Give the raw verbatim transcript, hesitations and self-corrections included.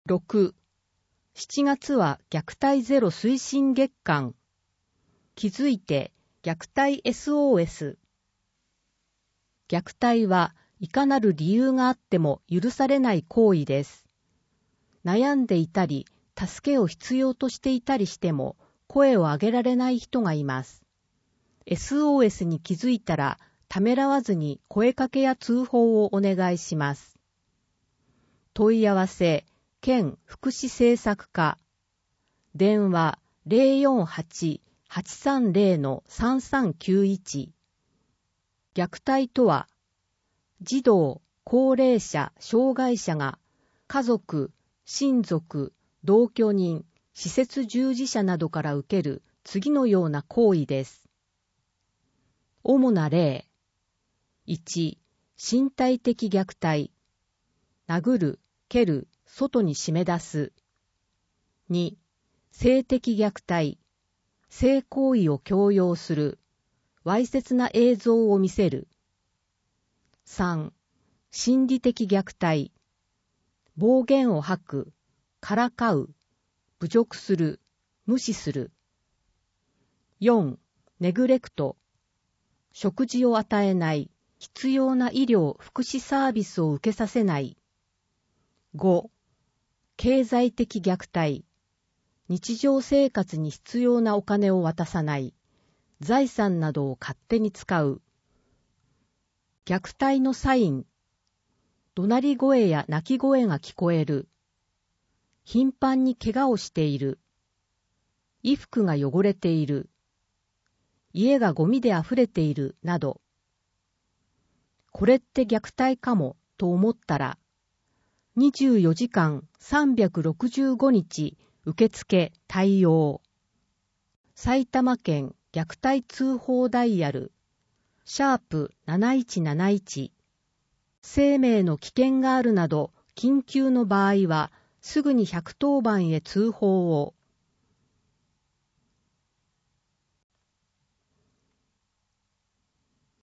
ろく、しちがつは虐待ゼロ推進月間。気づいて虐待 エスオーエス。虐待はいかなる理由があっても許されない行為です。悩んでいたり、助けを必要としていたりしても声を上げられない人がいます。エスオーエス に気づいたらためらわずに声かけや通報をお願いします。問い合わせ、県福祉政策課。電話 ゼロよんはち はちさんゼロ さんさんきゅういち。虐待とは、児童、高齢者、障害者が家族、親族、同居人、施設従事者などから受ける次のような行為です。主な例。いち、身体的虐待。殴る、蹴る、外に締め出す。に、性的虐待。性行為を強要する。わいせつな映像を見せる。さん、心理的虐待。暴言を吐く、からかう、侮辱する、無視する。よん、ネグレクト。食事を与えない、必要な医療・福祉サービスを受けさせない。ご、経済的虐待。日常生活に必要なお金を渡さない。財産などを勝手に使う。虐待のサイン。怒鳴り声や泣き声が聞こえる。頻繁に怪我をしている。衣服が汚れている。家がゴミであふれているなど。これって虐待かもと思ったら、にじゅうよじかんさんびゃくろくじゅうごにち受付対応。埼玉県虐待通報ダイヤル、シャープなないちなないち。生命の危険があるなど緊急の場合はすぐにひゃくとおばんへ通報を。